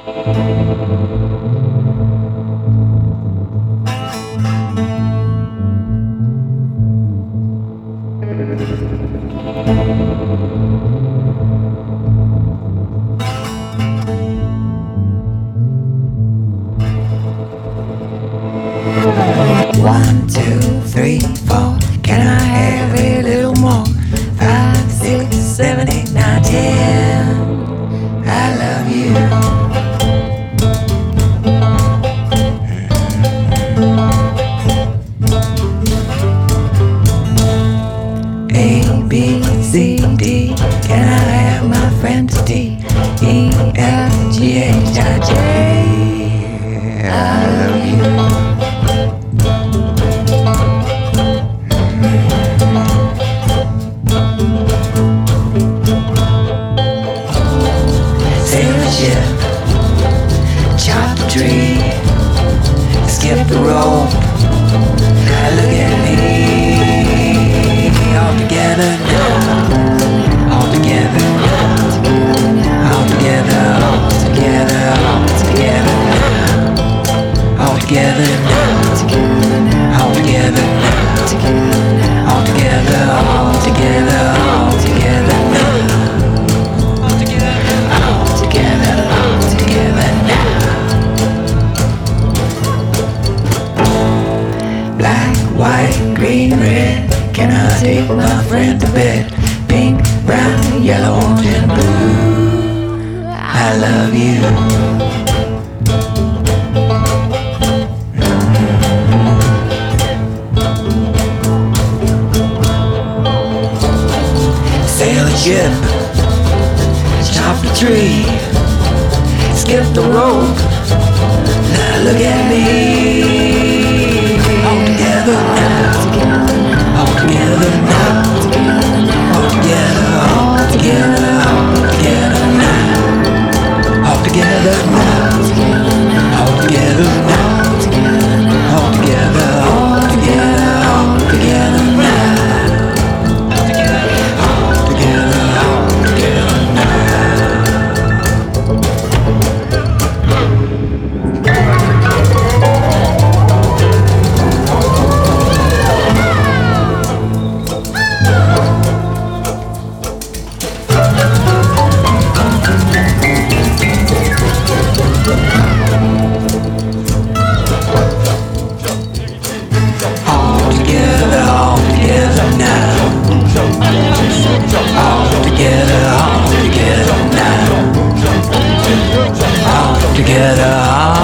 One, two, three, four. Can I have a little more? 5, 6, 7, 8, 9, 10. I love you. A, B, C, D. Can I have my friends D, E, F, G, H, I, J. I love you. Chop the tree, skip the rope. Now look at me, all together now, all together now, all together, all together, all together now, all together now, all together now, all together, all together, all together now. White, green, red. Can I take my friend to bed? Pink, brown, yellow, orange, and blue. I love you. Sail a ship, chop the tree, skip the rope. Now look at me. All together now, all together now, all together, all together, all together now, all together now, all together now, all together, all together, all together now, all together, all together now. Together.